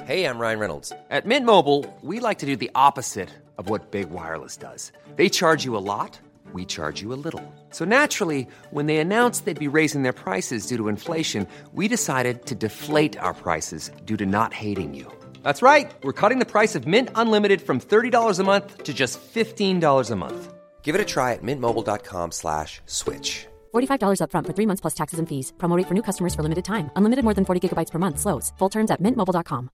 Hey, I'm Ryan Reynolds. At Mint Mobile, we like to do the opposite of what Big Wireless does. They charge you a lot, we charge you a little. So naturally, when they announced they'd be raising their prices due to inflation, we decided to deflate our prices due to not hating you. That's right. We're cutting the price of Mint Unlimited from $30 a month to just $15 a month. Give it a try at mintmobile.com/switch. $45 up front for 3 months plus taxes and fees. Promo rate for new customers for limited time. Unlimited more than 40 gigabytes per month. Slows full terms at mintmobile.com.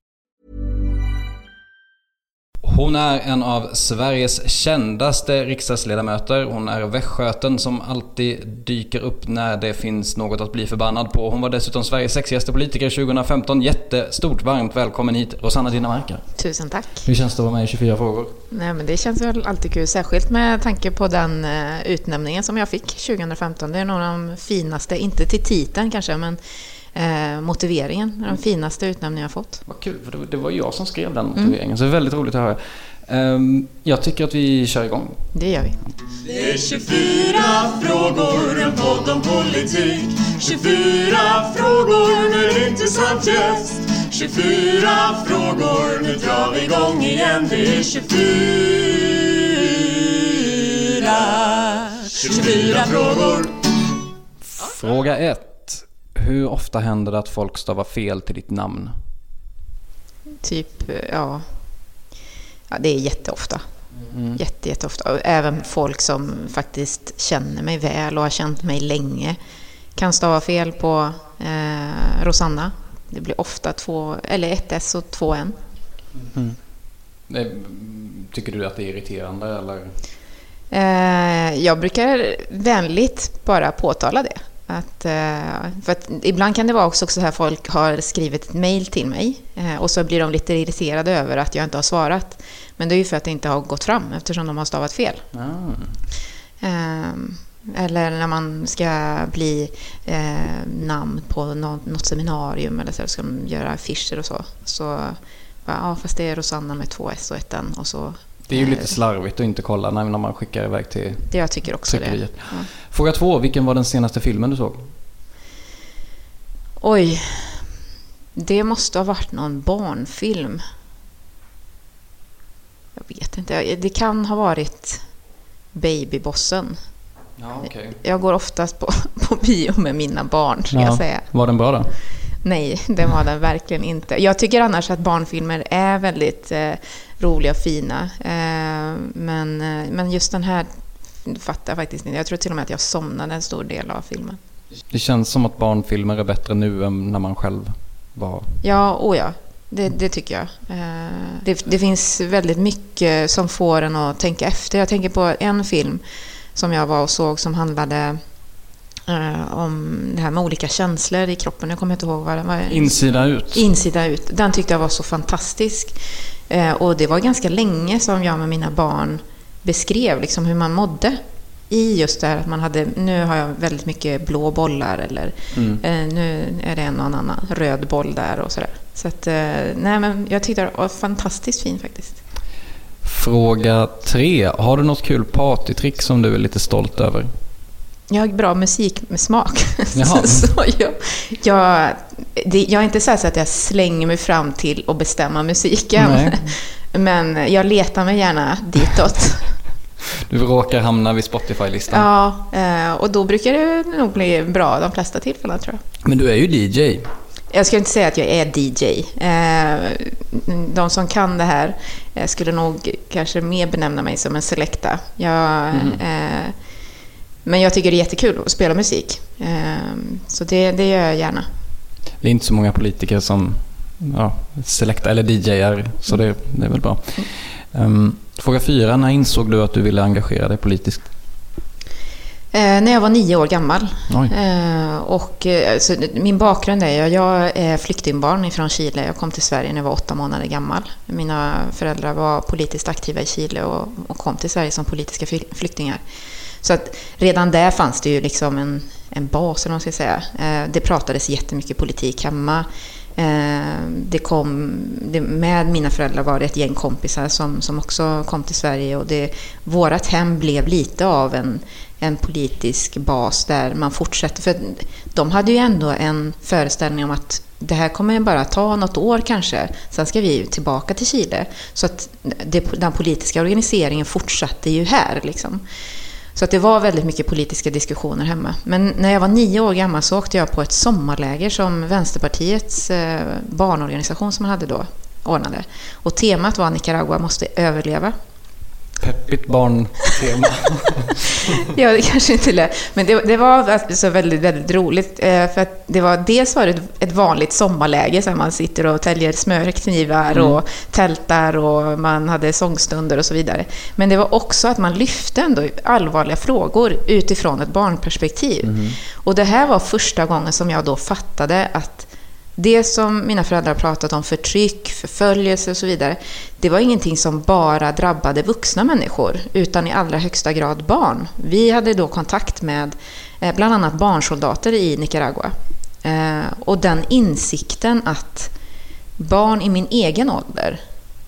Hon är en av Sveriges kändaste riksdagsledamöter. Hon är västgöten som alltid dyker upp när det finns något att bli förbannad på. Hon var dessutom Sveriges sexigaste politiker 2015. Jättestort varmt välkommen hit, Rosanna Dinamarca. Tusen tack. Hur känns det att vara med i 24 frågor? Nej, men det känns väl alltid kul, särskilt med tanke på den utnämningen som jag fick 2015. Det är nog de finaste, inte till titeln kanske, men motiveringen, den finaste utnämningen jag fått. Vad kul, för det var jag som skrev den motiveringen, så det är väldigt roligt att höra. Jag tycker att vi kör igång. Det gör vi. Det är 24 frågor, en podd om politik. 24 frågor med en intressant gäst. 24 frågor, nu drar vi igång igen. Det är 24 frågor. Fråga 1. Hur ofta händer det att folk stavar fel till ditt namn? Typ, ja, det är jätteofta. Jätteofta. Även folk som faktiskt känner mig väl och har känt mig länge kan stava fel på Rosanna. Det blir ofta 1 S och 2 N. Tycker du att det är irriterande eller? Jag brukar vänligt bara påtala det. För att ibland kan det vara också så här, folk har skrivit ett mejl till mig och så blir de lite irriterade över att jag inte har svarat. Men det är ju för att det inte har gått fram eftersom de har stavat fel. Eller när man ska bli namn på något seminarium eller så ska de göra affischer och så ja, fast det är Rosanna med 2 S och 1 N och så. Det är ju lite slarvigt att inte kolla när man skickar iväg till det. Jag tycker också tryckeriet. Det. Ja. Fråga 2. Vilken var den senaste filmen du såg? Oj. Det måste ha varit någon barnfilm. Jag vet inte. Det kan ha varit Babybossen. Ja, okay. Jag går oftast på bio med mina barn, ska jag säga. Var den bra då? Nej, det var den verkligen inte. Jag tycker annars att barnfilmer är väldigt roliga och fina. Men just den här fattar jag faktiskt inte. Jag tror till och med att jag somnade en stor del av filmen. Det känns som att barnfilmer är bättre nu än när man själv var. Ja, ja. Det tycker jag. Det finns väldigt mycket som får en att tänka efter. Jag tänker på en film som jag var och såg som handlade om det här med olika känslor i kroppen. Jag kommer inte ihåg vad det var. Insida ut. Insida ut. Den tyckte jag var så fantastisk. Och det var ganska länge som jag med mina barn beskrev liksom hur man mådde i just det här att man hade, nu har jag väldigt mycket blå bollar eller nu är det en annan röd boll där och sådär. Så att, nej, men jag tyckte det var fantastiskt fin faktiskt. Fråga 3. Har du något kul partytrick som du är lite stolt över? Jag har bra musik med smak. Så jag är inte så att jag slänger mig fram till att bestämma musiken. Nej. Men jag letar mig gärna ditåt. Du råkar hamna vid Spotify-listan. Ja, och då brukar det nog bli bra de flesta tillfällen, tror jag. Men du är ju DJ. Jag ska inte säga att jag är DJ. De som kan det här skulle nog kanske mer benämna mig som en selecta. Men jag tycker det är jättekul att spela musik. Så det gör jag gärna. Det är inte så många politiker som selecta eller DJ:ar, så det är väl bra. Fråga 4. När insåg du att du ville engagera dig politiskt? När jag var 9 år gammal. Och så min bakgrund är jag är flyktingbarn från Chile. Jag kom till Sverige när jag var 8 månader gammal. Mina föräldrar var politiskt aktiva i Chile och kom till Sverige som politiska flyktingar. Så att redan där fanns det ju liksom en bas, eller vad man ska säga. Det pratades jättemycket politik hemma. Med mina föräldrar var det ett gäng kompisar som också kom till Sverige, och vårat hem blev lite av en politisk bas där man fortsätter. För de hade ju ändå en föreställning om att det här kommer bara ta något år kanske. Sen ska vi tillbaka till Chile. Så att den politiska organiseringen fortsatte ju här liksom. Så att det var väldigt mycket politiska diskussioner hemma. Men när jag var 9 år gammal så åkte jag på ett sommarläger som Vänsterpartiets barnorganisation som man hade då ordnade. Och temat var Nicaragua måste överleva. Peppigt barntema. Ja, det kanske inte är. Men det var så väldigt, väldigt roligt. För att dels var det ett vanligt sommarläge. Så man sitter och täljer smörknivar och tältar och man hade sångstunder och så vidare. Men det var också att man lyfte ändå allvarliga frågor utifrån ett barnperspektiv. Och det här var första gången som jag då fattade att det som mina föräldrar pratat om, förtryck, förföljelse och så vidare, det var ingenting som bara drabbade vuxna människor utan i allra högsta grad barn. Vi hade då kontakt med bland annat barnsoldater i Nicaragua. Och den insikten att barn i min egen ålder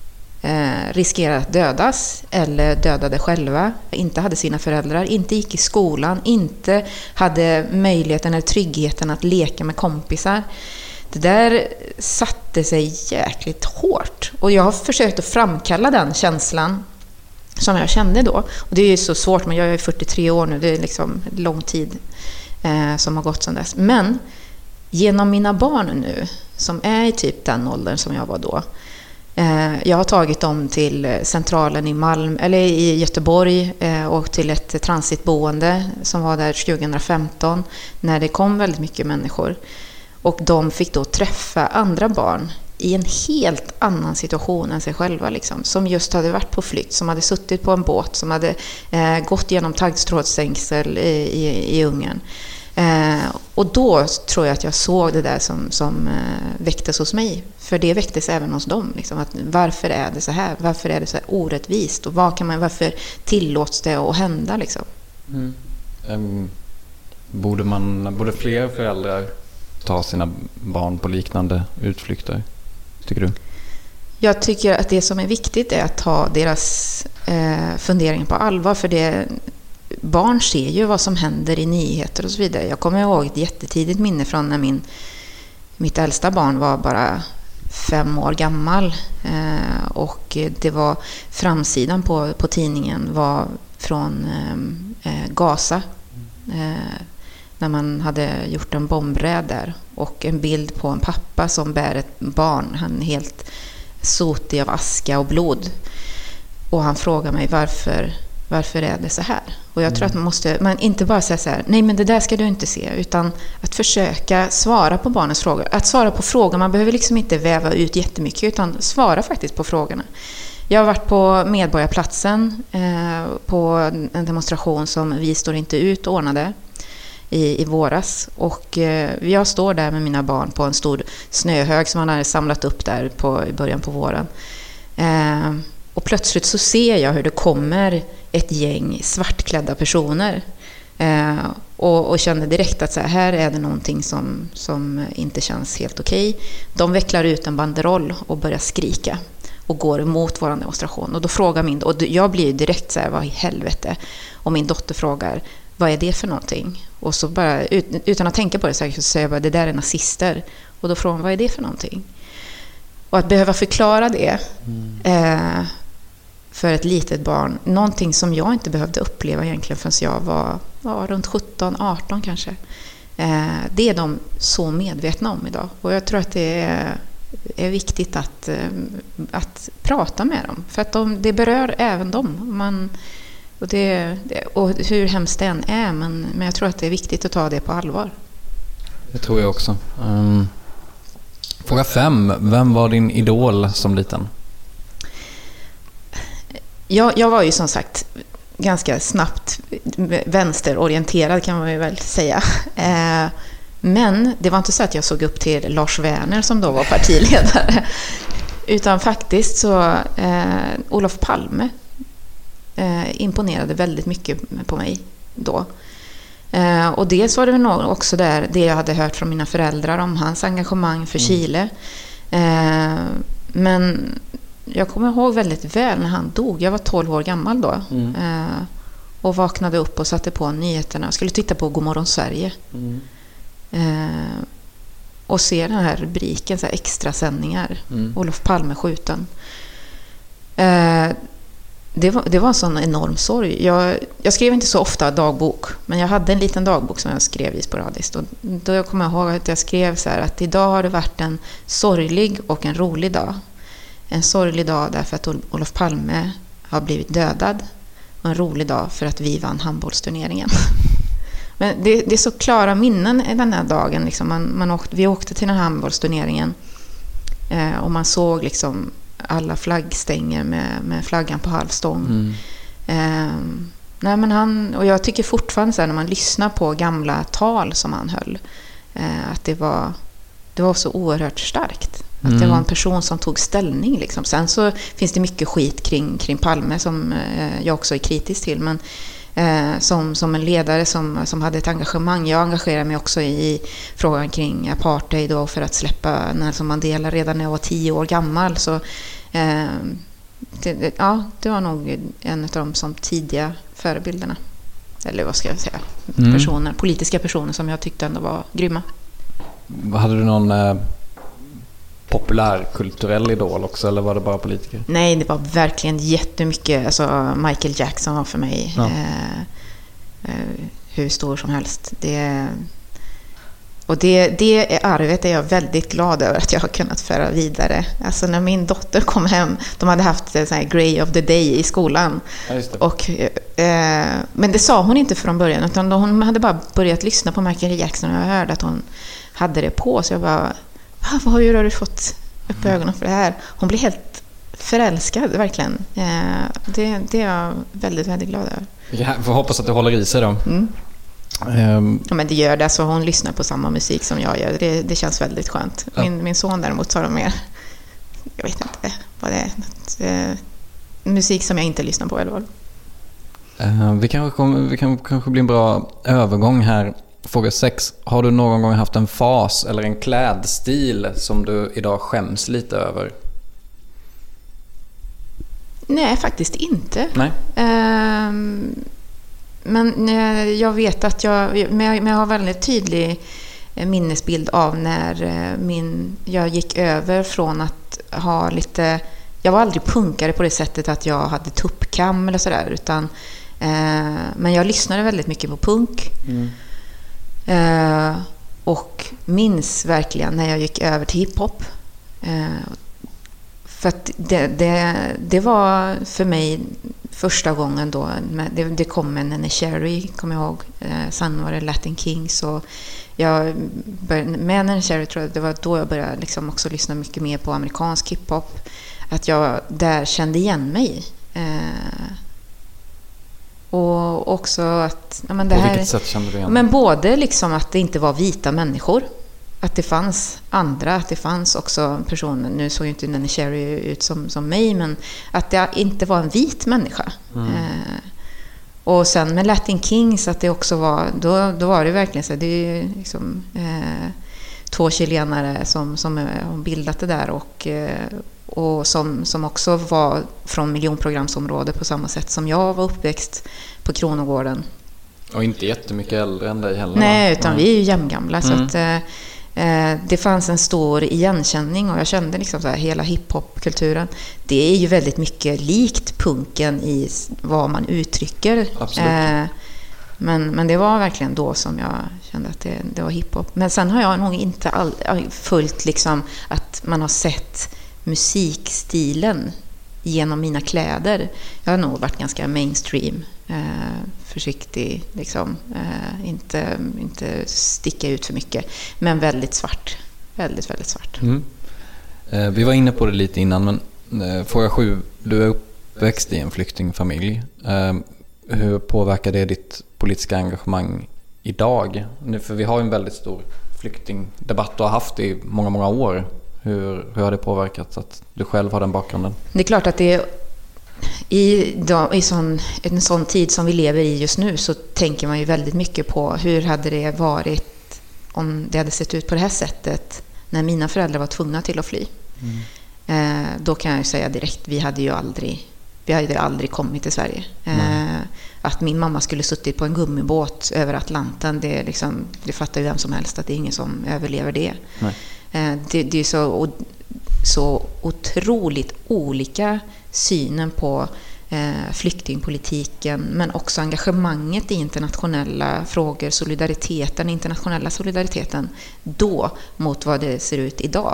riskerar att dödas eller dödade själva, inte hade sina föräldrar, inte gick i skolan, inte hade möjligheten eller tryggheten att leka med kompisar. Det där satte sig jäkligt hårt. Och jag har försökt att framkalla den känslan som jag kände då. Och det är ju så svårt, men jag är 43 år nu. Det är liksom lång tid som har gått sedan dess. Men genom mina barn nu, som är i typ den åldern som jag var då. Jag har tagit dem till centralen i Malmö, eller i Göteborg och till ett transitboende som var där 2015 när det kom väldigt mycket människor. Och de fick då träffa andra barn i en helt annan situation än sig själva. Liksom, som just hade varit på flykt, som hade suttit på en båt, som hade gått genom taggtrådsstängsel i Ungern. Och då tror jag att jag såg det där som väcktes hos mig. För det väcktes även hos dem. Liksom, att varför är det så här? Varför är det så här orättvist? Och varför tillåts det att hända? Liksom? Borde fler föräldrar ta sina barn på liknande utflykter, tycker du? Jag tycker att det som är viktigt är att ta deras funderingar på allvar. För barn ser ju vad som händer i nyheter och så vidare. Jag kommer ihåg ett jättetidigt minne från när mitt äldsta barn var bara 5 år gammal. Och det var framsidan på tidningen var från Gaza. När man hade gjort en bombräd där. Och en bild på en pappa som bär ett barn. Han är helt sotig av aska och blod. Och han frågar mig varför är det så här? Och jag tror att man inte bara säga så här, nej men det där ska du inte se. Utan att försöka svara på barnens frågor. Att svara på frågor, man behöver liksom inte väva ut jättemycket. Utan svara faktiskt på frågorna. Jag har varit på Medborgarplatsen på en demonstration som Vi står inte ut ordnade i våras. Och jag står där med mina barn på en stor snöhög som man hade samlat upp där i början på våren. Och plötsligt så ser jag hur det kommer ett gäng svartklädda personer. Och känner direkt att så här är det någonting som inte känns helt okej. De vecklar ut en banderoll och börjar skrika. Och går emot vår demonstration. Och då frågar och jag blir direkt så här, vad i helvete? Och min dotter frågar, vad är det för någonting? Och så bara, utan att tänka på det så säger jag bara, det där är nazister. Och då frågar hon, vad är det för någonting? Och att behöva förklara det för ett litet barn, någonting som jag inte behövde uppleva egentligen förrän jag var runt 17-18 kanske. Det är de så medvetna om idag. Och jag tror att det är viktigt att prata med dem. För att det berör även dem. Och hur hemskt det än är. Men jag tror att det är viktigt att ta det på allvar. Det tror jag också. Fråga 5. Vem var din idol som liten? Jag var ju som sagt ganska snabbt vänsterorienterad kan man ju väl säga. Men det var inte så att jag såg upp till Lars Werner som då var partiledare. Utan faktiskt så Olof Palme imponerade väldigt mycket på mig då. Och dels var det nog också det jag hade hört från mina föräldrar om hans engagemang för Chile. Men jag kommer ihåg väldigt väl när han dog. Jag var 12 år gammal då. och vaknade upp och satte på nyheterna. Jag skulle titta på Godmorgon Sverige. Och se den här rubriken, så här extra sändningar. Olof Palme skjuten. Det var en sån enorm sorg. Jag skrev inte så ofta dagbok, men jag hade en liten dagbok som jag skrev i sporadiskt. Och då kommer jag ihåg att jag skrev så här att idag har det varit en sorglig och en rolig dag. En sorglig dag därför att Olof Palme har blivit dödad. Och en rolig dag för att vi vann handbollsturneringen. Men det är så klara minnen i den här dagen. Liksom vi åkte till den här handbollsturneringen och man såg liksom alla flaggstänger med flaggan på halvstång. Nej, men och jag tycker fortfarande så här, när man lyssnar på gamla tal som han höll, att det var så oerhört starkt. Att det var en person som tog ställning. Liksom. Sen så finns det mycket skit kring Palme som jag också är kritisk till. Men som en ledare som hade ett engagemang. Jag engagerade mig också i frågan kring apartheid då, för att släppa Nelson Mandela redan när jag var 10 år gammal. Så det var nog en av de som tidiga förebilderna. Eller vad ska jag säga? Politiska personer som jag tyckte ändå var grymma. Hade du någon populärkulturell idol också, eller var det bara politiker? Nej, det var verkligen jättemycket. Alltså Michael Jackson var för mig hur stor som helst. Det arvet är jag väldigt glad över att jag har kunnat föra vidare. Alltså när min dotter kom hem, de hade haft en sån här Grey of the Day i skolan. Ja, just det. Och, men det sa hon inte från början, utan hon hade bara börjat lyssna på Michael Jackson och jag hörde att hon hade det på. Så jag bara, hur har du fått upp ögonen för det här? Hon blev helt förälskad, verkligen. Det är jag väldigt, väldigt glad över. Jag får hoppas att det håller i sig då. Ja, men det gör det. Så hon lyssnar på samma musik som jag gör. Det känns väldigt skönt. Min son däremot sa mer, jag vet inte vad det är. Musik som jag inte lyssnar på eller vad. Vi kan kanske bli en bra övergång här. Fråga 6. Har du någon gång haft en fas eller en klädstil som du idag skäms lite över? Nej, faktiskt inte. Nej. Men jag vet att jag har väldigt tydlig minnesbild av när jag gick över från att ha lite... Jag var aldrig punkare på det sättet att jag hade tuppkam eller sådär, utan men jag lyssnade väldigt mycket på punk. Och minns verkligen när jag gick över till hiphop. För att det var för mig första gången då. Det kom en Neneh Cherry, kommer jag ihåg. Sen var det Latin Kings. Och jag började, med Neneh Cherry tror jag det var då jag började liksom också lyssna mycket mer på amerikansk hiphop. Att jag där kände igen mig. Och också att... Ja, men det på här, vilket sätt kände du igen? Men både liksom att det inte var vita människor. Att det fanns andra, att det fanns också personer, nu såg ju inte Neneh Cherry ut som mig, men att det inte var en vit människa. Och sen med Latin Kings, att det också var, då var det verkligen så, det är liksom 2 chilenare som har bildat det där och som också var från miljonprogramsområdet på samma sätt som jag var uppväxt på Kronogården. Och inte jättemycket äldre än dig heller. Nej, utan vi är ju jämngamla. Så att det fanns en stor igenkänning och jag kände liksom så här, hela hiphopkulturen. Det är ju väldigt mycket likt punken i vad man uttrycker. Absolut. Men det var verkligen då som jag kände att det var hiphop. Men sen har jag nog inte följt liksom att man har sett musikstilen genom mina kläder. Jag har nog varit ganska mainstream, försiktig liksom, inte sticka ut för mycket, men väldigt svart, väldigt, väldigt svart. Vi var inne på det lite innan, men fråga 7, du är uppväxt i en flyktingfamilj. Hur påverkar det ditt politiska engagemang idag? Nu, för vi har en väldigt stor flyktingdebatt och har haft det i många, många år. Hur har det påverkat att du själv har den bakgrunden? Det är klart att det i en sån tid som vi lever i just nu, så tänker man ju väldigt mycket på hur hade det varit om det hade sett ut på det här sättet när mina föräldrar var tvungna till att fly. Då kan jag ju säga direkt, vi hade aldrig kommit till Sverige. att min mamma skulle suttit på en gummibåt över Atlanten, det fattar ju vem som helst att det är ingen som överlever det. Det är så otroligt olika synen på flyktingpolitiken, men också engagemanget i internationella frågor, den internationella solidariteten då mot vad det ser ut idag.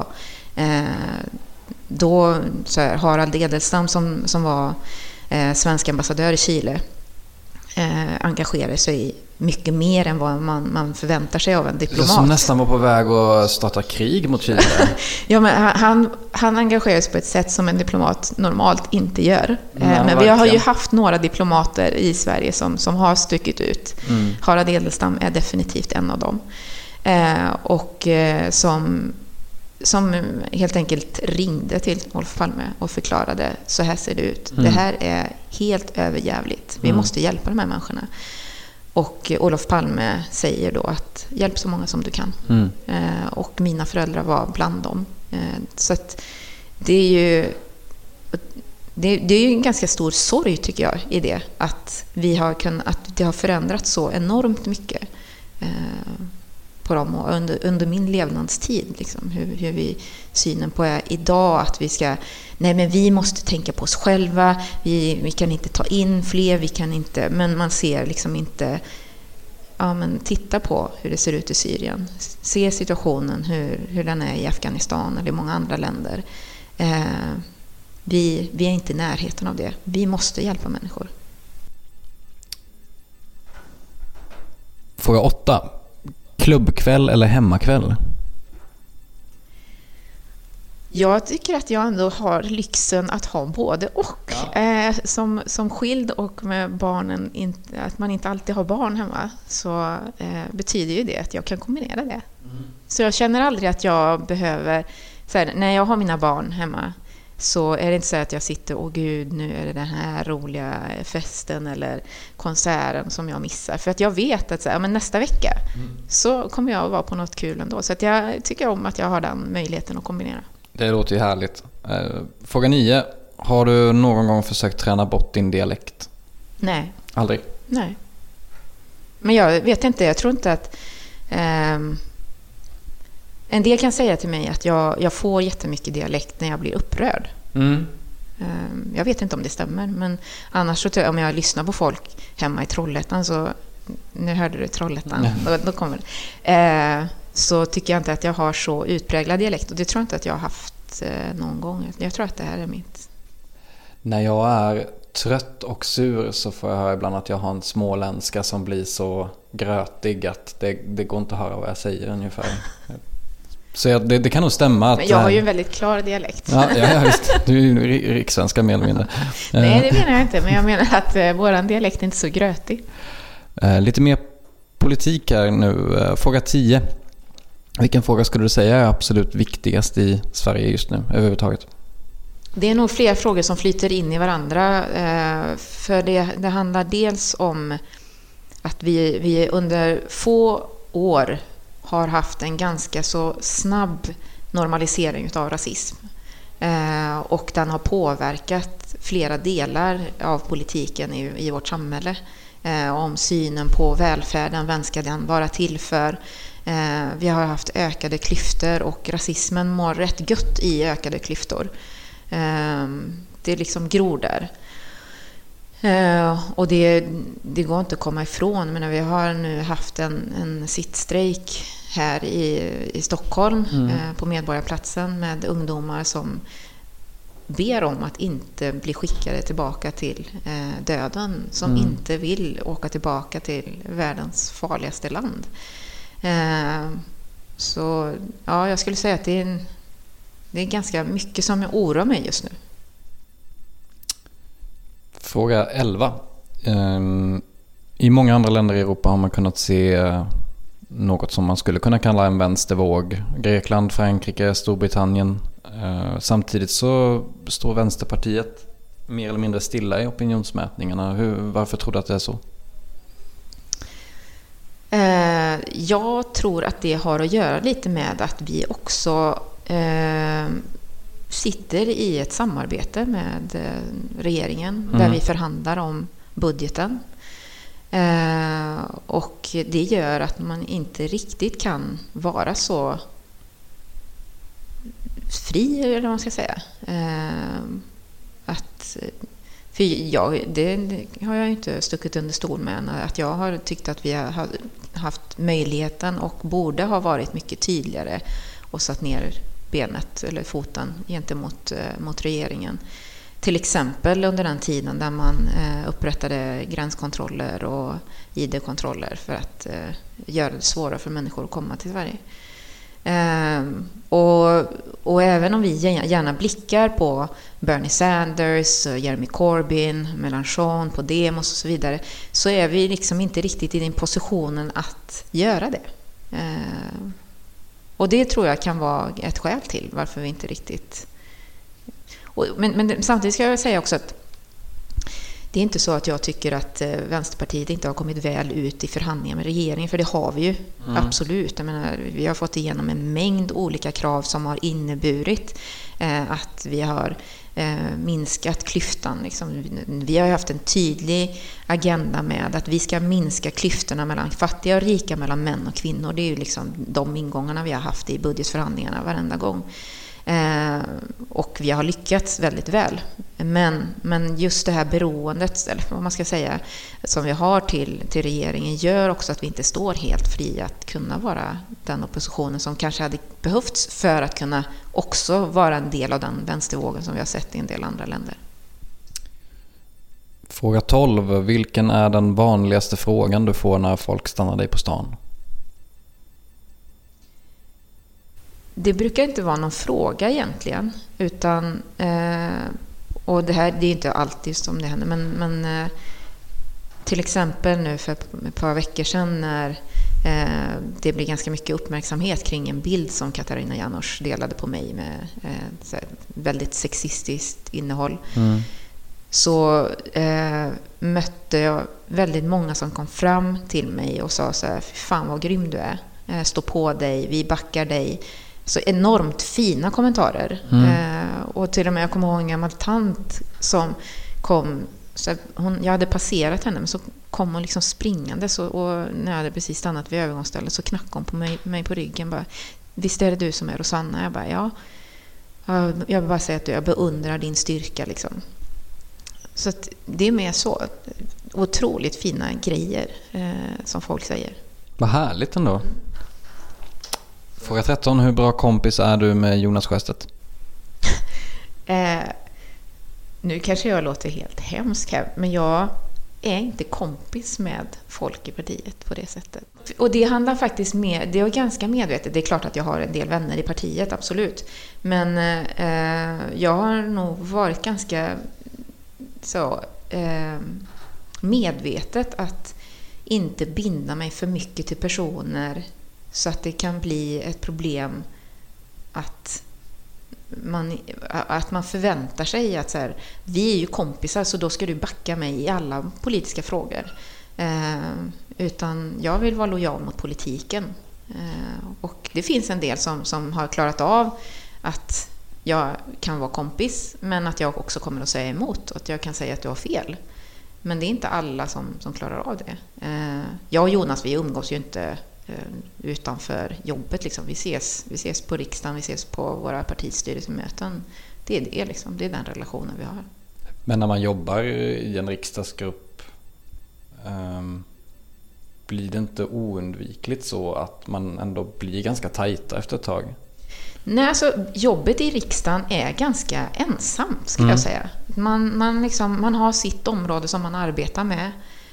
Då Harald Edelstam som var svensk ambassadör i Chile engagerade sig mycket mer än vad man förväntar sig av en diplomat. Som nästan var på väg att starta krig mot Chile. Ja, men han engagerar sig på ett sätt som en diplomat normalt inte gör. Men verkligen. vi har ju haft några diplomater i Sverige som har stuckit ut. Harald Edelstam är definitivt en av dem. Och som helt enkelt ringde till Olof Palme och förklarade: så här ser det ut. Det här är helt överjävligt. Vi måste hjälpa de här människorna. Och Olof Palme säger då att hjälp så många som du kan. Och mina föräldrar var bland dem. Så att det är ju en ganska stor sorg, tycker jag, i det. Att det har förändrats så enormt mycket på dem och under min levnadstid. Liksom, hur vi synen på är idag, att vi måste tänka på oss själva, vi kan inte ta in fler, vi kan inte, men man ser liksom inte, titta på hur det ser ut i Syrien, se situationen, hur den är i Afghanistan eller i många andra länder. Vi är inte i närheten av det. Vi måste hjälpa människor. Fråga 8. Klubbkväll eller hemmakväll? Jag tycker att jag ändå har lyxen att ha både och. Som skild och med barnen, att man inte alltid har barn hemma, så betyder ju det att jag kan kombinera det. Så jag känner aldrig att jag behöver, när jag har mina barn hemma, så är det inte så att jag sitter, gud, nu är det den här roliga festen eller konserten som jag missar. För att jag vet att men nästa vecka så kommer jag att vara på något kul ändå. Så att jag tycker om att jag har den möjligheten att kombinera. Det låter ju härligt. Fråga 9. Har du någon gång försökt träna bort din dialekt? Nej. Aldrig? Nej. Men jag vet inte, jag tror inte att... en del kan säga till mig att jag får jättemycket dialekt när jag blir upprörd. Jag vet inte om det stämmer, men annars så om jag lyssnar på folk hemma i Trollhättan, så nu hörde du Trollhättan, då kommer det. Så tycker jag inte att jag har så utpräglad dialekt, och det tror jag inte att jag har haft någon gång. Jag tror att det här är mitt. När jag är trött och sur så får jag höra ibland att jag har en småländska som blir så grötig att det går inte att höra vad jag säger ungefär. Så det kan nog stämma att... Men jag har ju en väldigt klar dialekt. Ja, visst. Du är ju rikssvenska mer eller mindre. Nej, det menar jag inte. Men jag menar att våran dialekt är inte så grötig. Lite mer politik här nu. Fråga 10. Vilken fråga skulle du säga är absolut viktigast i Sverige just nu överhuvudtaget? Det är nog fler frågor som flyter in i varandra. För det handlar dels om att vi under få år har haft en ganska så snabb normalisering av rasism. Och den har påverkat flera delar av politiken i vårt samhälle. Om synen på välfärden, vem ska den vara till för? Vi har haft ökade klyftor, och rasismen mår rätt gött i ökade klyftor. Det är liksom gror där. Och det går inte att komma ifrån. Men vi har nu haft en sittstrejk här i Stockholm på Medborgarplatsen med ungdomar som ber om att inte bli skickade tillbaka till döden, som inte vill åka tillbaka till världens farligaste land. Så ja, jag skulle säga att det är ganska mycket som oroar mig just nu. Fråga 11. I många andra länder i Europa har man kunnat se något som man skulle kunna kalla en vänstervåg. Grekland, Frankrike, Storbritannien. Samtidigt så står Vänsterpartiet mer eller mindre stilla i opinionsmätningarna. Varför tror du att det är så? Jag tror att det har att göra lite med att vi också sitter i ett samarbete med regeringen där vi förhandlar om budgeten. Och det gör att man inte riktigt kan vara så fri, eller vad man ska säga. Det har jag inte stuckit under stol med, att jag har tyckt att vi har haft möjligheten och borde ha varit mycket tydligare och satt ner benet eller foten gentemot mot regeringen. Till exempel under den tiden där man upprättade gränskontroller och ID-kontroller för att göra det svårare för människor att komma till Sverige. Och även om vi gärna blickar på Bernie Sanders, Jeremy Corbyn, Mélenchon, Podemos och så vidare, så är vi liksom inte riktigt i den positionen att göra det. Och det tror jag kan vara ett skäl till varför vi inte riktigt... Men samtidigt ska jag säga också att det är inte så att jag tycker att Vänsterpartiet inte har kommit väl ut i förhandlingar med regeringen, för det har vi ju, absolut. Jag menar, vi har fått igenom en mängd olika krav som har inneburit att vi har minskat klyftan. Liksom. Vi har haft en tydlig agenda med att vi ska minska klyftorna mellan fattiga och rika, mellan män och kvinnor. Det är ju liksom de ingångarna vi har haft i budgetförhandlingarna varenda gång. Och vi har lyckats väldigt väl. Men just det här beroendet, eller vad man ska säga, som vi har till regeringen gör också att vi inte står helt fria att kunna vara den oppositionen som kanske hade behövts för att kunna också vara en del av den vänstervågen som vi har sett i en del andra länder. Fråga 12. Vilken är den vanligaste frågan du får när folk stannar dig på stan? Det brukar inte vara någon fråga egentligen, utan och det är inte alltid som det händer, men till exempel nu för ett par veckor sedan när det blev ganska mycket uppmärksamhet kring en bild som Katarina Janouch delade på mig med väldigt sexistiskt innehåll. Så mötte jag väldigt många som kom fram till mig och sa så här: fan vad grym du är, stå på dig, vi backar dig. Så enormt fina kommentarer. Och till och med jag kommer ihåg en gammal tant som kom, så jag hade passerat henne, men så kom hon liksom springande, och när jag hade precis stannat vid övergångsstället så knackade hon på mig på ryggen bara: visst är det du som är Rosanna? Jag bara, ja. Jag vill bara säga att jag beundrar din styrka liksom. Så att det är mer så otroligt fina grejer som folk säger. Vad härligt ändå. Fråga 13. Hur bra kompis är du med Jonas Sjöstedt? Nu kanske jag låter helt hemsk här, men jag är inte kompis med folk i partiet på det sättet. Och det handlar faktiskt med, det är ganska medvetet. Det är klart att jag har en del vänner i partiet, absolut. Men jag har nog varit ganska så medvetet att inte binda mig för mycket till personer så att det kan bli ett problem att man förväntar sig att så här, vi är ju kompisar så då ska du backa mig i alla politiska frågor. Utan jag vill vara lojal mot politiken. Och det finns en del som har klarat av att jag kan vara kompis, men att jag också kommer att säga emot, att jag kan säga att du har fel. Men det är inte alla som klarar av det. Jag och Jonas, vi umgås ju inte utanför jobbet liksom. Vi ses på riksdagen, vi ses på våra partistyrelsemöten. Det är det liksom, det är den relationen vi har. Men när man jobbar i en riksdagsgrupp, blir det inte oundvikligt så att man ändå blir ganska tajta efter ett tag? Nej, alltså jobbet i riksdagen är ganska ensamt, skulle jag säga. Man har sitt område som man arbetar med.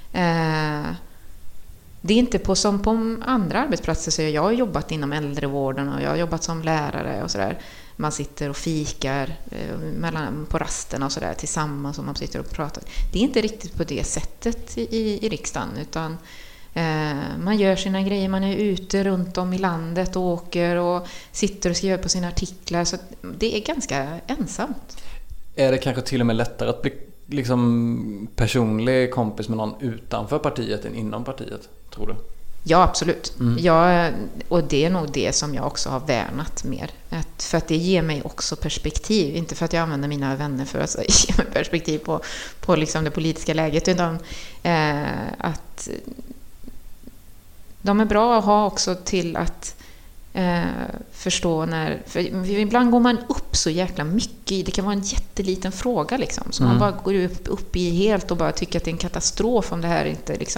Det är inte som på andra arbetsplatser. Så jag har jobbat inom äldrevården och jag har jobbat som lärare och sådär. Man sitter och fikar på rasterna och sådär tillsammans, och man sitter och pratar. Det är inte riktigt på det sättet i riksdagen, utan man gör sina grejer, man är ute runt om i landet och åker och sitter och skriver på sina artiklar, så det är ganska ensamt. Är det kanske till och med lättare att bli liksom personlig kompis med någon utanför partiet än inom partiet, tror du? Ja, absolut. Och det är nog det som jag också har värnat mer. För att det ger mig också perspektiv. Inte för att jag använder mina vänner för att ge mig perspektiv på liksom det politiska läget. Utan att de är bra att ha också till att förstå när... För ibland går man upp så jäkla mycket. Det kan vara en jätteliten fråga liksom. Så man bara går upp i helt och bara tycker att det är en katastrof om det här inte liksom...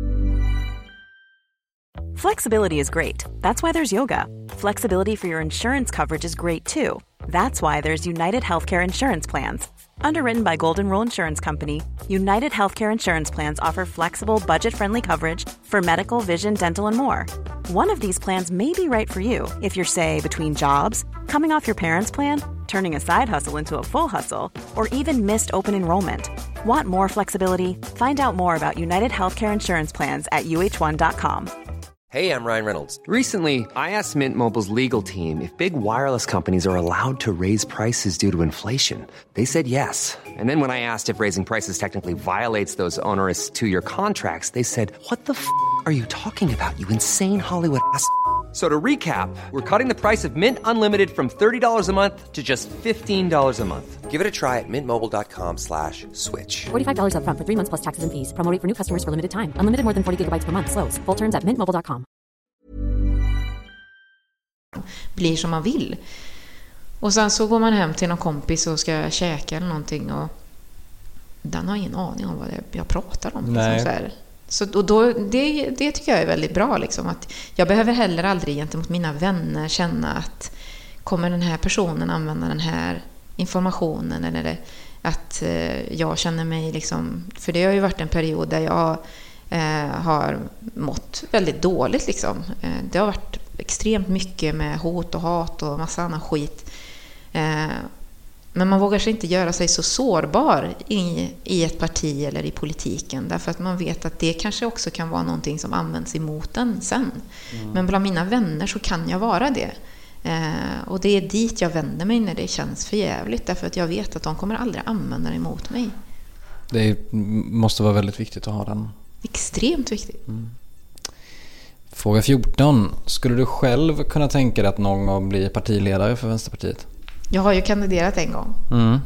Flexibility is great. That's why there's yoga. Flexibility for your insurance coverage is great too. That's why there's United Healthcare Insurance Plans. Underwritten by Golden Rule Insurance Company, United Healthcare Insurance Plans offer flexible, budget-friendly coverage for medical, vision, dental, and more. One of these plans may be right for you if you're, say, between jobs, coming off your parents' plan, turning a side hustle into a full hustle, or even missed open enrollment. Want more flexibility? Find out more about United Healthcare Insurance Plans at uh1.com. Hey, I'm Ryan Reynolds. Recently, I asked Mint Mobile's legal team if big wireless companies are allowed to raise prices due to inflation. They said yes. And then when I asked if raising prices technically violates those onerous 2-year contracts, they said, "What the f*** are you talking about, you insane Hollywood ass?" So to recap, we're cutting the price of Mint Unlimited from $30 a month to just $15 a month. Give it a try at mintmobile.com/switch. $45 up front for 3 months plus taxes and fees. Promo rate for new customers for limited time. Unlimited more than 40 gigabytes per month. Slows full terms at mintmobile.com. Blir som man vill. Och sen så går man hem till någon kompis och ska käka eller någonting och den har ingen aning om vad jag pratar om. Liksom, så då, det tycker jag är väldigt bra liksom, att jag behöver heller aldrig gentemot mina vänner känna att kommer den här personen använda den här informationen eller att jag känner mig liksom, för det har ju varit en period där jag har mått väldigt dåligt liksom. Det har varit extremt mycket med hot och hat och massa annan skit. Men man vågar sig inte göra sig så sårbar i ett parti eller i politiken. Därför att man vet att det kanske också kan vara någonting som används emot en sen. Men bland mina vänner så kan jag vara det. Och det är dit jag vänder mig när det känns för jävligt. Därför att jag vet att de kommer aldrig använda det emot mig. Det måste vara väldigt viktigt att ha den. Extremt viktigt. Fråga 14. Skulle du själv kunna tänka dig att någon gång bli partiledare för Vänsterpartiet? Jag har ju kandiderat en gång.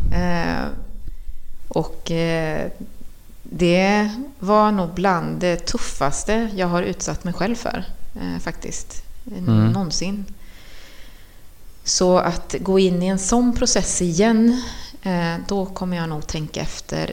Det var nog bland det tuffaste jag har utsatt mig själv för. Faktiskt. Någonsin. Så att gå in i en sån process igen, då kommer jag nog tänka efter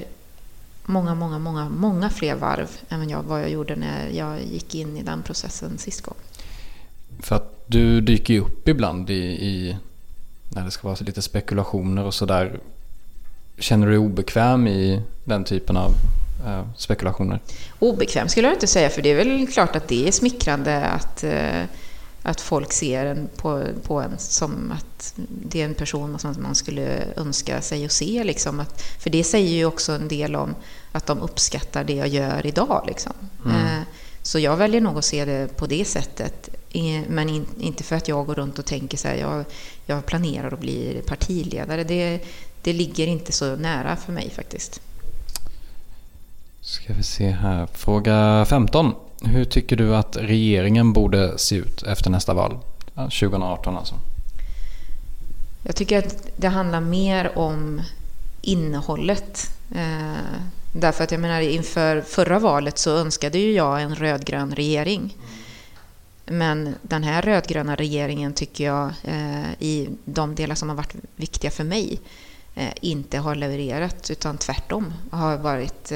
många fler varv än vad jag gjorde när jag gick in i den processen sist gång. För att du dyker ju upp ibland i när det ska vara lite spekulationer och sådär. Känner du dig obekväm i den typen av spekulationer? Obekväm skulle jag inte säga, för det är väl klart att det är smickrande att folk ser en på en som att det är en person som man skulle önska sig att se liksom, för det säger ju också en del om att de uppskattar det jag gör idag liksom. Så jag väljer nog att se det på det sättet, men inte för att jag går runt och tänker så här, jag planerar att bli partiledare. Det ligger inte så nära för mig faktiskt. Ska vi se här. Fråga 15. Hur tycker du att regeringen borde se ut efter nästa val? 2018 alltså. Jag tycker att det handlar mer om innehållet. Därför att jag menar, inför förra valet så önskade ju jag en rödgrön regering. Men den här rödgröna regeringen tycker jag i de delar som har varit viktiga för mig inte har levererat, utan tvärtom har varit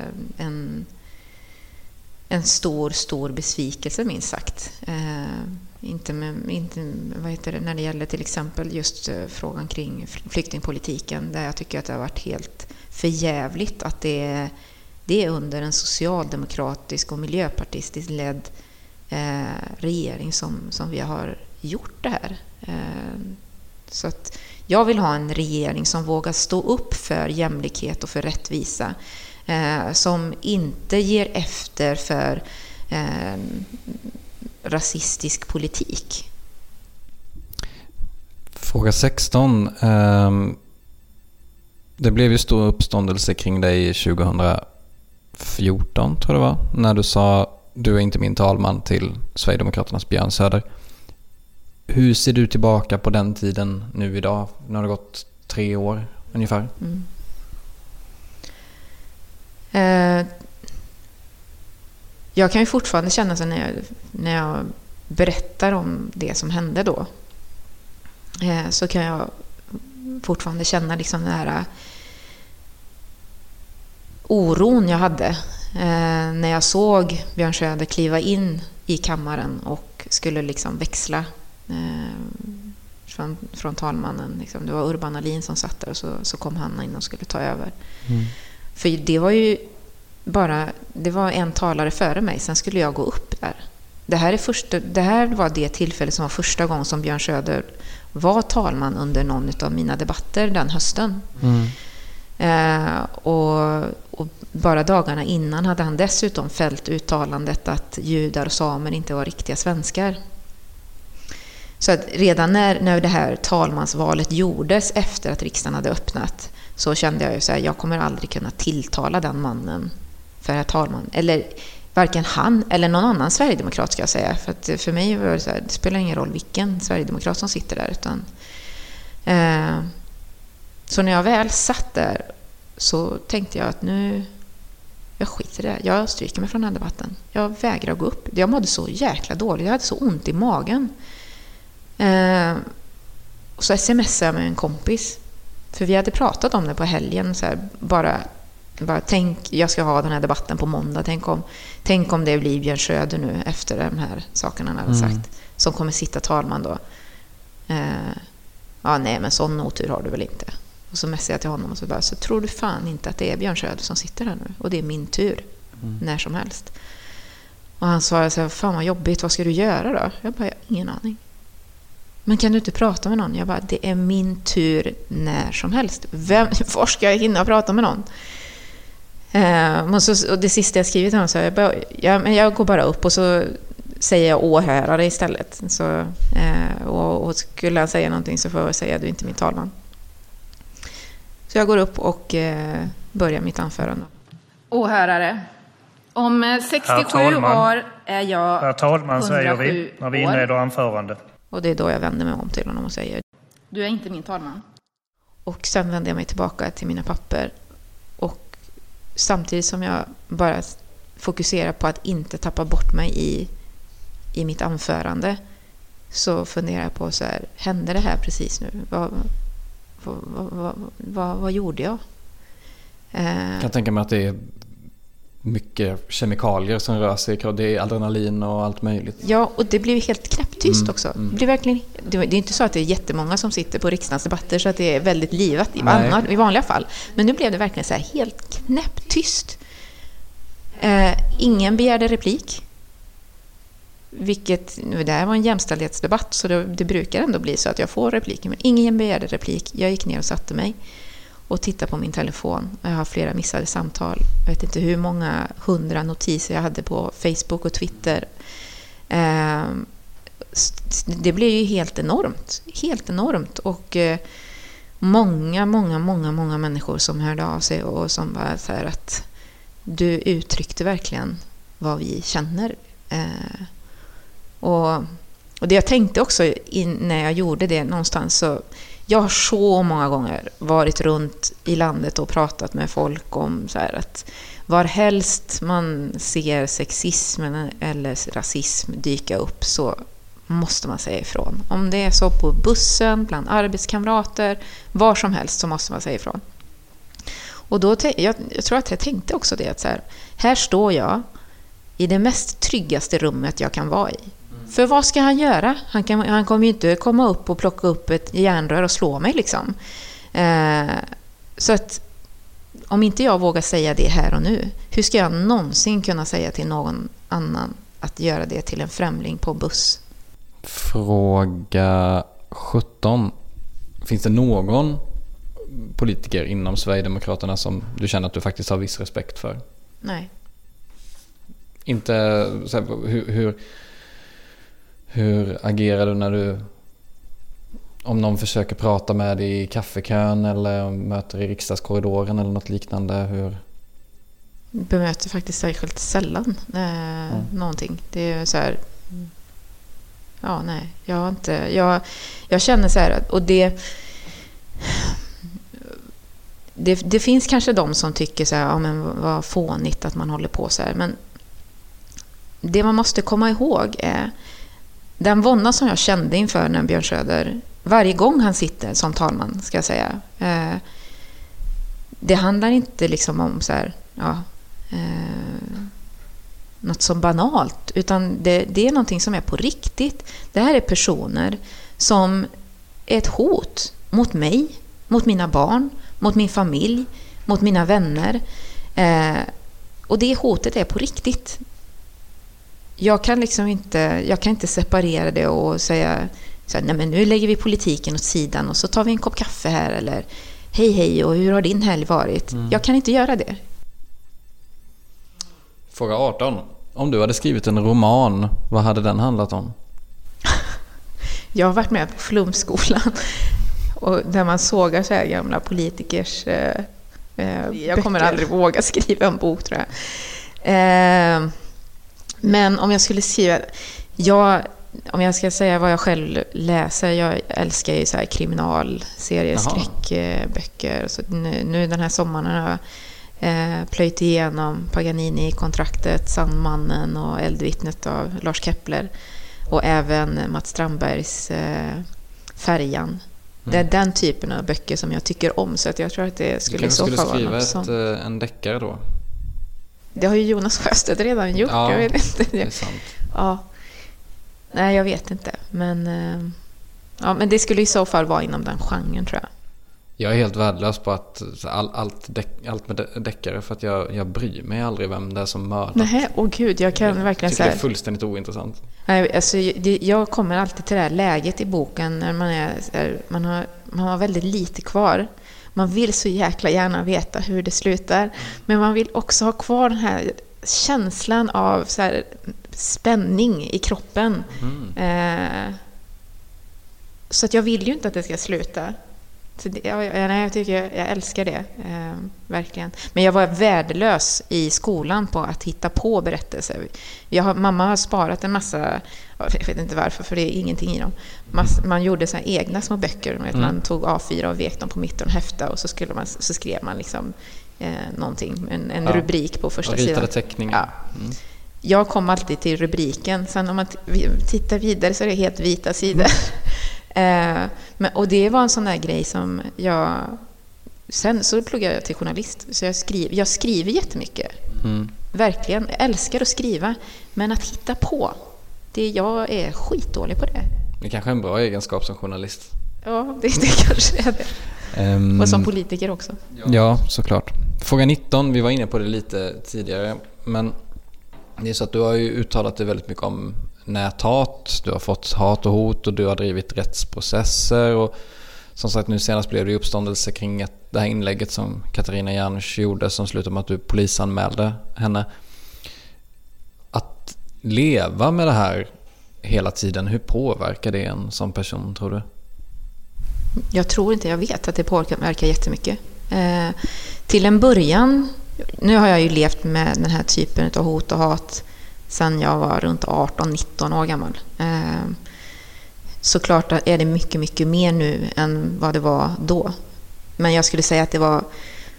en stor besvikelse minst sagt. Inte när det gäller till exempel just frågan kring flyktingpolitiken, där jag tycker att det har varit helt förjävligt att det är under en socialdemokratisk och miljöpartistisk ledd regering som vi har gjort det här. Så att jag vill ha en regering som vågar stå upp för jämlikhet och för rättvisa, som inte ger efter för rasistisk politik. Fråga 16. Det blev ju stor uppståndelse kring dig 2014 tror jag det var, när du sa Du är inte min talman till Sverigedemokraternas Björn Söder. Hur ser du tillbaka på den tiden nu idag? Nu har det gått 3 år ungefär. Jag kan ju fortfarande känna så när jag berättar om det som hände då, så kan jag fortfarande känna liksom den här oron jag hade när jag såg Björn Söder kliva in i kammaren och skulle liksom växla från talmannen. Liksom. Det var Urban Ahlin som satt där, och så kom han in och skulle ta över. För det var ju det var en talare före mig, sen skulle jag gå upp där. Det här var det tillfälle som var första gången som Björn Söder var talman under någon av mina debatter den hösten. Och bara dagarna innan hade han dessutom fällt uttalandet att judar och samer inte var riktiga svenskar. Så att redan när det här talmansvalet gjordes efter att riksdagen hade öppnat, så kände jag ju så här, jag kommer aldrig kunna tilltala den mannen för herr talman. Eller varken han eller någon annan sverigedemokrat, ska jag säga. För att för mig var det så här, det spelar ingen roll vilken sverigedemokrat som sitter där. Utan, så när jag väl satt där så tänkte jag att jag skiter i det. Jag stryker mig från den här debatten. Jag vägrar gå upp. Jag mådde så jäkla dåligt. Jag hade så ont i magen. Och så smsade jag med en kompis. För vi hade pratat om det på helgen. Så här, bara tänk, jag ska ha den här debatten på måndag. Tänk om det blir Björn Söder nu efter de här sakerna han hade sagt. Som kommer sitta talman då. Ja, nej, men sån otur har du väl inte. Och så messade jag till honom och så bara, så tror du fan inte att det är Björn Söder som sitter här nu? Och det är min tur. När som helst. Och han sa så här, fan vad jobbigt, vad ska du göra då? Jag bara, ingen aning. Men kan du inte prata med någon? Jag bara, det är min tur när som helst. Var ska jag hinna prata med någon? Och det sista jag skrivit till honom, så jag går bara upp och så säger jag åhörare istället. Så, och skulle han säga någonting så får jag säga, du är inte min talman. Så jag går upp och börjar mitt anförande. Åhörare, om 67 år är jag herr talman, säger vi när vi inleder anförande. Och det är då jag vänder mig om till honom och säger, du är inte min talman. Och sen vänder jag mig tillbaka till mina papper. Och samtidigt som jag bara fokuserar på att inte tappa bort mig i mitt anförande, så funderar jag på så här, hände det här precis nu? Vad gjorde jag? Jag kan tänka mig att det är mycket kemikalier som rör sig. Det är adrenalin och allt möjligt. Ja, och det blev helt knäpptyst också. Det blir verkligen, det är inte så att det är jättemånga som sitter på riksdagsdebatter, så att det är väldigt livat i vanliga fall. Men nu blev det verkligen så här helt knäpptyst. Ingen begärde replik. Vilket, det här var en jämställdhetsdebatt, så det brukar ändå bli så att jag får repliker. Men ingen begärde replik. Jag gick ner och satte mig och tittade på min telefon. Jag har flera missade samtal. Jag vet inte hur många 100 notiser jag hade på Facebook och Twitter. Det blev ju helt enormt. Helt enormt. Och många människor som hörde av sig och som var så här att du uttryckte verkligen vad vi känner. Och det jag tänkte också när jag gjorde det någonstans, så jag har så många gånger varit runt i landet och pratat med folk om så här att varhelst man ser sexismen eller rasism dyka upp, så måste man säga ifrån. Om det är så på bussen, bland arbetskamrater, var som helst, så måste man säga ifrån. Och då jag tror att jag tänkte också det, att här står jag i det mest tryggaste rummet jag kan vara i. För vad ska han göra? Han kommer ju inte komma upp och plocka upp ett järnrör och slå mig liksom. Så att om inte jag vågar säga det här och nu, hur ska jag någonsin kunna säga till någon annan att göra det till en främling på buss? Fråga 17. Finns det någon politiker inom Sverigedemokraterna som du känner att du faktiskt har viss respekt för? Nej. Inte så här, hur agerar du när du, om någon försöker prata med dig i kaffekön eller möter i riksdagskorridoren eller något liknande? bemöter faktiskt särskilt sällan någonting. Det är så här, ja, nej, jag har inte, jag känner så här, och det finns kanske de som tycker så här, ja men vad fånigt att man håller på så här, men det man måste komma ihåg är den vånda som jag kände inför när Björn Söder, varje gång han sitter som talman, ska jag säga, det handlar inte liksom om så här, ja, något så banalt, utan det är någonting som är på riktigt. Det här är personer som är ett hot mot mig, mot mina barn, mot min familj, mot mina vänner, och det hotet är på riktigt. Jag kan inte separera det och säga så här, nej men nu lägger vi politiken åt sidan och så tar vi en kopp kaffe här, eller hej och hur har din helg varit? Jag kan inte göra det. Fråga 18. Om du hade skrivit en roman, vad hade den handlat om? Jag har varit med på Flumskolan och där man sågar så här gamla politikers jag kommer aldrig våga skriva en bok, tror jag. Men om jag skulle skriva, om jag ska säga vad jag själv läser, jag älskar ju så här kriminalserier, skräckböcker. Så nu den här sommaren har jag plöjt igenom Paganini-kontraktet, Sandmannen och Eldvittnet av Lars Kepler, och även Mats Strandbergs Färjan. Det är den typen av böcker som jag tycker om, så att jag tror att det skulle i så fall vara något som... skriva en deckare då? Det har ju Jonas Sjöstedt redan gjort. Ja, jag vet inte. Det är sant. Ja. Nej, jag vet inte. Men, men det skulle i så fall vara inom den genren, tror jag. Jag är helt värdelös på att allt med deckare, för att jag bryr mig aldrig vem det är som mördar. Nej, gud, jag kan verkligen säga. Det är fullständigt ointressant. Nej, alltså, jag kommer alltid till det här läget i boken när man har väldigt lite kvar. Man vill så jäkla gärna veta hur det slutar, men man vill också ha kvar den här känslan av så här spänning i kroppen. Så att jag vill ju inte att det ska sluta. Så jag tycker jag älskar det, verkligen. Men jag var värdelös i skolan på att hitta på berättelser. Mamma har sparat en massa, jag vet inte varför, för det är ingenting i dem. Man gjorde så här egna små böcker. Man tog A4 och vek dem på mitten och häfta, och så skrev man liksom någonting, en rubrik på första sidan. Ritade teckningar. Ja. Jag kom alltid till rubriken. Sen om man tittar vidare så är det helt vita sidor. Och det var en sån där grej som sen så pluggade jag till journalist, så jag skriver jättemycket. Verkligen, jag älskar att skriva, men att hitta på, jag är skitdålig på det. Det kanske är en bra egenskap som journalist. Ja, det kanske är det. Och som politiker också. Ja, såklart. Fråga 19, vi var inne på det lite tidigare, men det är så att du har ju uttalat dig väldigt mycket om näthat, du har fått hat och hot, och du har drivit rättsprocesser, och som sagt nu senast blev det uppståndelse kring det här inlägget som Katarina Janouch gjorde, som slutade med att du polisanmälde henne. Att leva med det här hela tiden, hur påverkar det en som person, tror du? Jag vet att det påverkar jättemycket. Till en början, nu har jag ju levt med den här typen av hot och hat sen jag var runt 18-19 år gammal. Såklart är det mycket, mycket mer nu än vad det var då. Men jag skulle säga att det var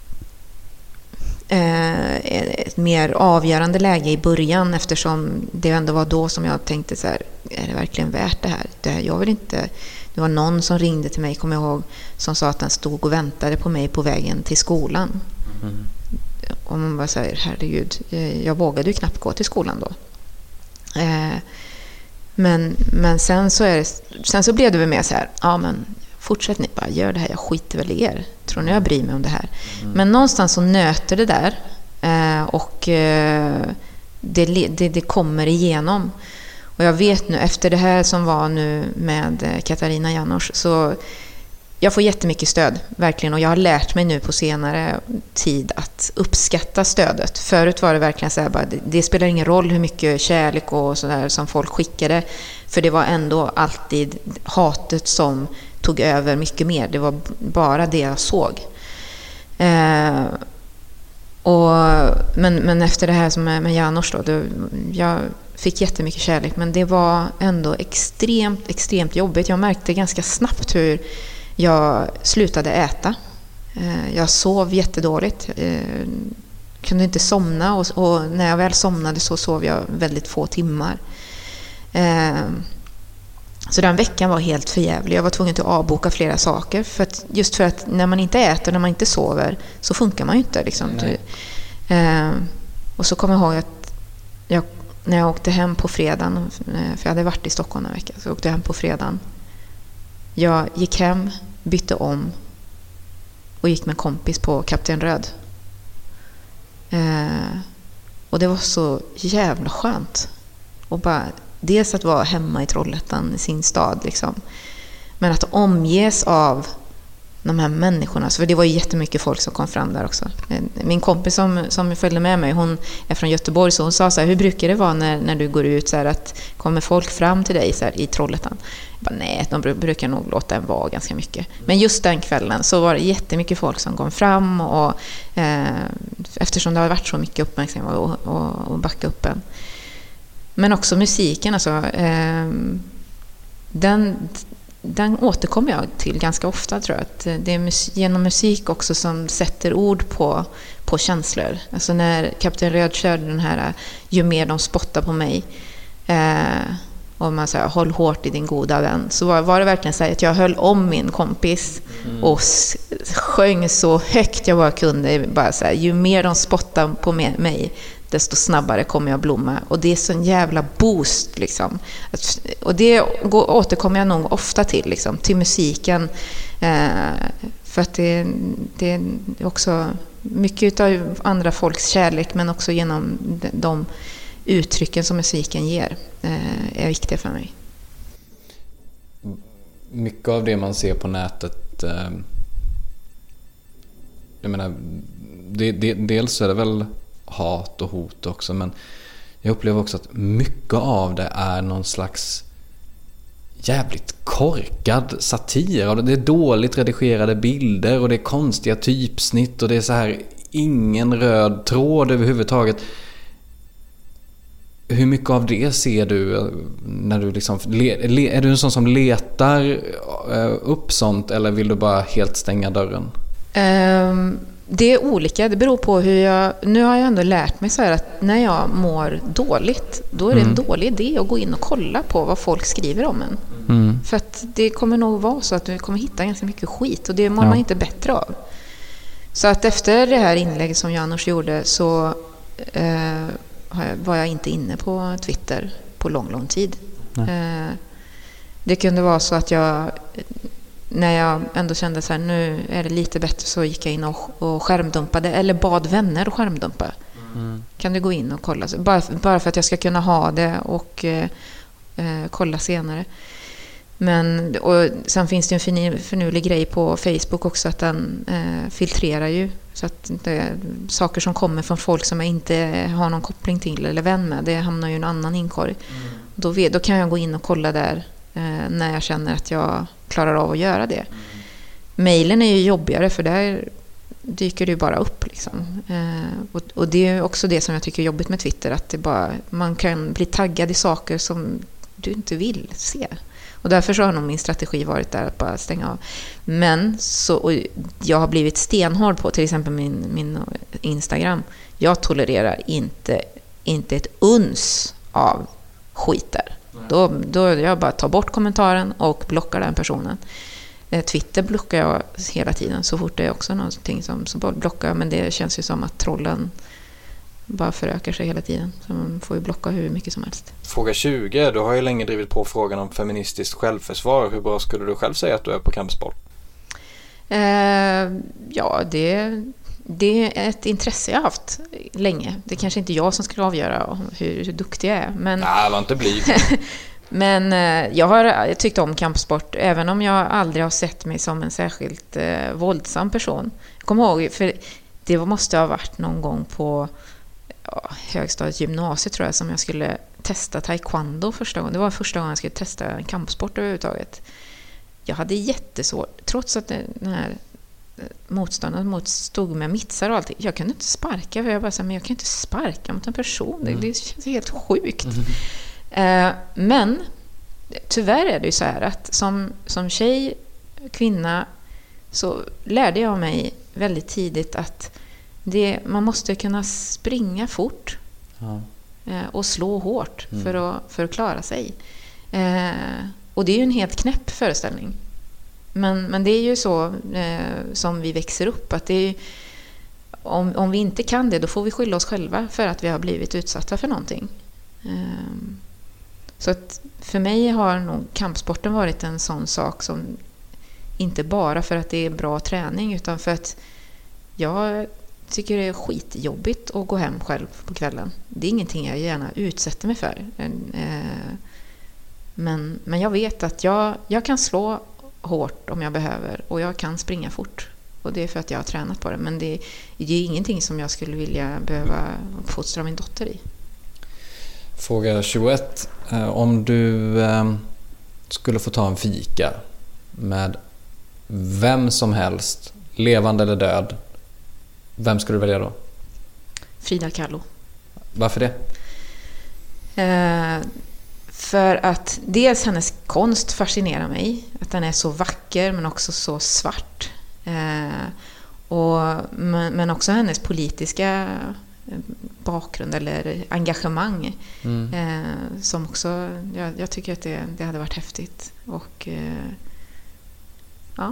ett mer avgörande läge i början, eftersom det ändå var då som jag tänkte så här, är det verkligen värt det här? Jag vill inte. Det var någon som ringde till mig, kommer jag ihåg, som sa att den stod och väntade på mig på vägen till skolan. Och man bara säger, herregud, jag vågade ju knappt gå till skolan då. Men sen så blev det väl mer så här, ja men fortsätt ni bara, gör det här, jag skiter väl i er. Tror ni jag bryr mig om det här? Men någonstans så nöter det där, och det kommer igenom. Och jag vet nu, efter det här som var nu med Katarina Janouch, så jag får jättemycket stöd, verkligen. Och jag har lärt mig nu på senare tid att uppskatta stödet. Förut var det verkligen så här, bara, det spelar ingen roll hur mycket kärlek och sådär som folk skickade. För det var ändå alltid hatet som tog över mycket mer. Det var bara det jag såg. Men efter det här som med János då, jag fick jättemycket kärlek, men det var ändå extremt jobbigt. Jag märkte ganska snabbt hur jag slutade äta. Jag sov jättedåligt. Kunde inte somna och när jag väl somnade så sov jag väldigt få timmar. Så den veckan var helt förjävlig. Jag var tvungen att avboka flera saker just för att när man inte äter, när man inte sover, så funkar man ju inte liksom. Och så kommer jag ihåg att när jag åkte hem på fredagen, för jag hade varit i Stockholm en vecka, så åkte jag hem på fredagen. Jag gick hem, bytte om och gick med kompis på Kapten Röd. Och det var så jävla skönt. Och bara dels att vara hemma i Trollhättan, i sin stad liksom. Men att omges av de här människorna. För det var ju jättemycket folk som kom fram där också. Min kompis som följde med mig, hon är från Göteborg, så hon sa så här: hur brukar det vara när du går ut så här, att kommer folk fram till dig så här, i Trollhättan? Jag bara, nej, de brukar nog låta en vara ganska mycket. Men just den kvällen så var det jättemycket folk som kom fram och eftersom det har varit så mycket uppmärksamhet och backa upp en. Men också musiken, alltså, den återkommer jag till ganska ofta, tror jag. Att det är genom musik också som sätter ord på känslor. Alltså när Kapten Röd körde den här ju mer de spottar på mig, och man säger håll hårt i din goda vän, så var det verkligen så att jag höll om min kompis och sjöng så högt jag bara kunde, bara så här, ju mer de spottar på mig, desto snabbare kommer jag blomma. Och det är sån jävla boost liksom. Och det återkommer jag nog ofta till liksom, till musiken, för att det är också mycket av andra folks kärlek, men också genom de uttrycken som musiken ger är viktiga för mig. Mycket av det man ser på nätet, jag menar, dels är det väl hat och hot också, men jag upplever också att mycket av det är någon slags jävligt korkad satir. Det är dåligt redigerade bilder och det är konstiga typsnitt och det är så här ingen röd tråd överhuvudtaget. Hur mycket av det ser du när du liksom, är du en sån som letar upp sånt, eller vill du bara helt stänga dörren? Det är olika, det beror på hur nu har jag ändå lärt mig så här att när jag mår dåligt, då är det en dålig idé att gå in och kolla på vad folk skriver om en. För att det kommer nog vara så att du kommer hitta ganska mycket skit, och det mår man inte bättre av. Så att efter det här inlägget som János gjorde så var jag inte inne på Twitter på lång tid. Det kunde vara så att när jag ändå kände så här, nu är det lite bättre, så gick jag in och skärmdumpade, eller bad vänner att skärmdumpa. Kan du gå in och kolla? Bara för att jag ska kunna ha det och kolla senare. Och sen finns det en förnulig grej på Facebook också, att den filtrerar ju, så att saker som kommer från folk som jag inte har någon koppling till eller vän med, det hamnar ju i en annan inkorg. Då kan jag gå in och kolla där när jag känner att jag klarar av att göra det. Mailen är ju jobbigare, för där dyker det ju bara upp liksom. Och det är också det som jag tycker är jobbigt med Twitter, att man kan bli taggad i saker som du inte vill se. Och därför så har nog min strategi varit där att bara stänga av. Men och jag har blivit stenhård på till exempel min Instagram. Jag tolererar inte ett uns av skit där. Då jag bara tar bort kommentaren och blockar den personen. Twitter blockar jag hela tiden. Så fort det är också någonting som blockar. Men det känns ju som att trollen bara förökar sig hela tiden. Så man får ju blocka hur mycket som helst. Fråga 20. Du har ju länge drivit på frågan om feministiskt självförsvar. Hur bra skulle du själv säga att du är på kampsport? Ja, det är ett intresse jag har haft länge. Det är kanske inte jag som ska avgöra hur duktig jag är. Men nej, var inte bli. Men jag har tyckt om kampsport, även om jag aldrig har sett mig som en särskilt våldsam person. Kom ihåg, för det måste ha varit någon gång på högstadiet, gymnasiet tror jag, som jag skulle testa taekwondo första gången. Det var första gången jag skulle testa en kampsport överhuvudtaget. Jag hade jättesvårt, trots att den här motståndet stod med mittsar och allting. Jag kunde inte sparka, för jag bara sa, men jag kan inte sparka mot en person. Det känns helt sjukt. Men tyvärr är det ju så här att som tjej, kvinna, så lärde jag mig väldigt tidigt att man måste kunna springa fort och slå hårt för att klara sig. Och det är ju en helt knäpp föreställning. Men det är ju så som vi växer upp, att det är, om vi inte kan det, då får vi skylla oss själva för att vi har blivit utsatta för någonting. Så att för mig har nog kampsporten varit en sån sak som inte bara för att det är bra träning, utan för att jag tycker det är skitjobbigt att gå hem själv på kvällen. Det är ingenting jag gärna utsätter mig för. Men jag vet att jag kan slå hårt om jag behöver, och jag kan springa fort. Och det är för att jag har tränat på det. Men det är ingenting som jag skulle vilja behöva fostra min dotter i. Fråga 21. Om du skulle få ta en fika med vem som helst, levande eller död, vem skulle du välja då? Frida Kahlo. Varför det? För att dels hennes konst fascinerar mig. Att den är så vacker men också så svart. Men också hennes politiska bakgrund eller engagemang. Som också, jag tycker att det hade varit häftigt. Och ja.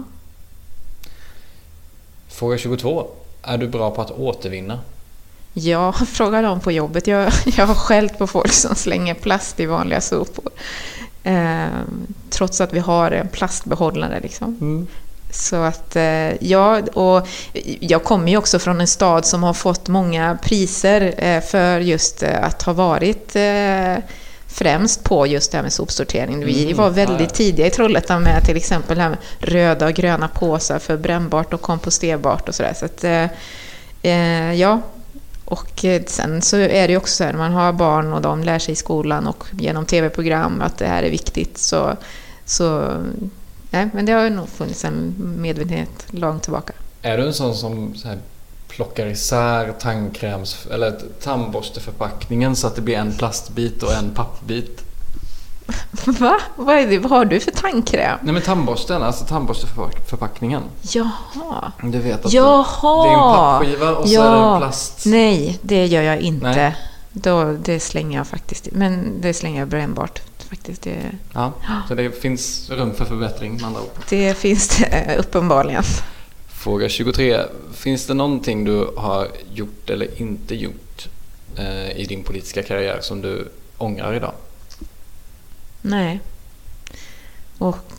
Fråga 22. Är du bra på att återvinna? Ja, frågar dem på jobbet. Jag har skällt på folk som slänger plast i vanliga sopor. Trots att vi har en plastbehållare liksom. Så att och jag kommer ju också från en stad som har fått många priser för just att ha varit främst på just det här med sopsortering. Vi var väldigt tidiga i Trollhättan med till exempel här med röda och gröna påsar för brännbart och komposterbart och sådär. Så att ja. Och sen så är det ju också så här, när man har barn och de lär sig i skolan och genom tv-program att det här är viktigt, så nej, men det har ju nog funnits en medvetenhet långt tillbaka. Är du en sån som så här plockar isär tandkräms eller tandborsteförpackningen så att det blir en plastbit och en pappbit? Va? Vad är det? Vad har du för tandkräm? Nej, men tandborsten, alltså tandborsteförpackningen. Jaha. Du vet att jaha. Det är en pappskiva och så är det en plast. Nej, det gör jag inte. Det slänger jag faktiskt. Men det slänger jag brännbart faktiskt. Ja, så det finns rum för förbättring med andra ord. Det finns det uppenbarligen. Fråga 23. Finns det någonting du har gjort eller inte gjort i din politiska karriär som du ångrar idag? Nej. Och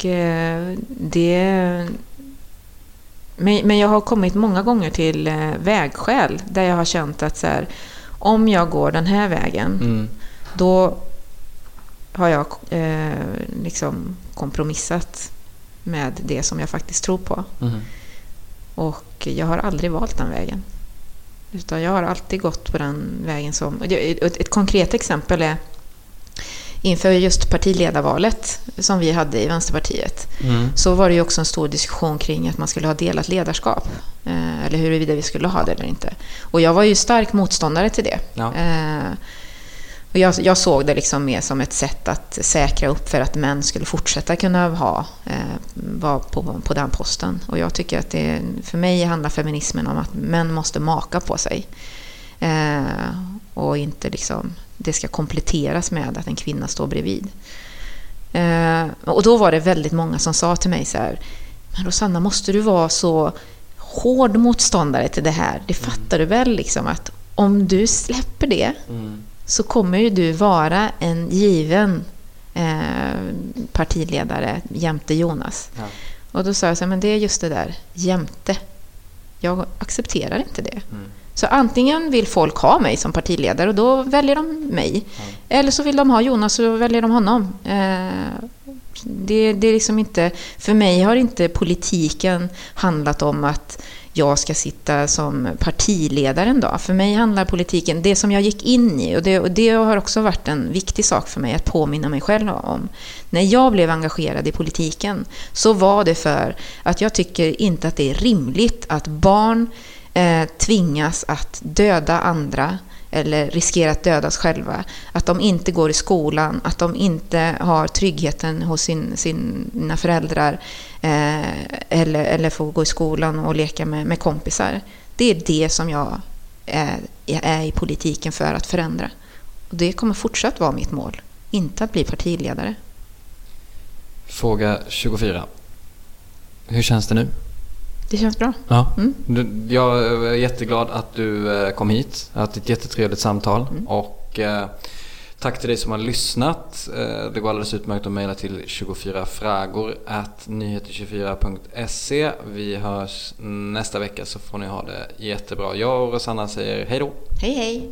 men jag har kommit många gånger till vägskäl där jag har känt att så här, om jag går den här vägen då har jag liksom kompromissat med det som jag faktiskt tror på. Och jag har aldrig valt den vägen. Utan jag har alltid gått på den vägen som... Ett konkret exempel är inför just partiledarvalet som vi hade i Vänsterpartiet, så var det ju också en stor diskussion kring att man skulle ha delat ledarskap. Eller huruvida vi skulle ha det eller inte. Och jag var ju stark motståndare till det. Ja. Och jag såg det liksom mer som ett sätt att säkra upp för att män skulle fortsätta kunna vara på den posten. Och jag tycker att för mig handlar feminismen om att män måste maka på sig. Och inte liksom det ska kompletteras med att en kvinna står bredvid. Och då var det väldigt många som sa till mig så här: men Rosanna, måste du vara så hård motståndare till det här? Det fattar du väl liksom att om du släpper det så kommer ju du vara en given partiledare jämte Jonas. Ja. Och då sa jag så här, men det är just det där, jämte. Jag accepterar inte det. Så antingen vill folk ha mig som partiledare och då väljer de mig. Eller så vill de ha Jonas och då väljer de honom. Det är liksom inte, för mig har inte politiken handlat om att jag ska sitta som partiledare en dag. För mig handlar politiken, det som jag gick in i, och det har också varit en viktig sak för mig att påminna mig själv om. När jag blev engagerad i politiken så var det för att jag tycker inte att det är rimligt att barn tvingas att döda andra eller riskerar att dödas själva. Att de inte går i skolan, att de inte har tryggheten hos sina föräldrar eller får gå i skolan och leka med kompisar. Det är det som jag är i politiken för att förändra. Och det kommer fortsatt vara mitt mål, inte att bli partiledare. Fråga 24. Hur känns det nu? Det känns bra. Ja. Jag är jätteglad att du kom hit. Jag har haft ett jättetrevligt samtal. Och tack till dig som har lyssnat. Det går alldeles utmärkt att mejla till 24fragor@nyheter24.se. Vi hörs nästa vecka, så får ni ha det jättebra. Jag och Rosanna säger hej då. Hej hej.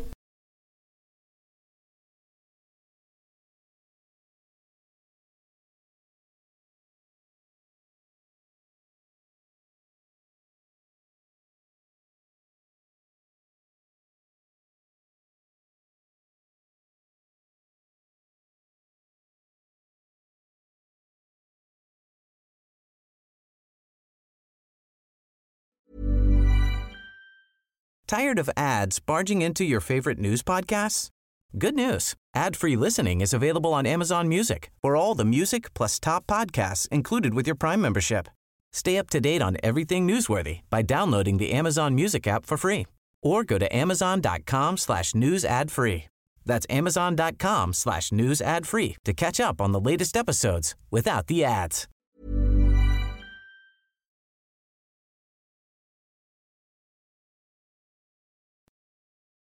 Tired of ads barging into your favorite news podcasts? Good news. Ad-free listening is available on Amazon Music for all the music plus top podcasts included with your Prime membership. Stay up to date on everything newsworthy by downloading the Amazon Music app for free or go to amazon.com/news ad free. That's amazon.com/news ad free to catch up on the latest episodes without the ads.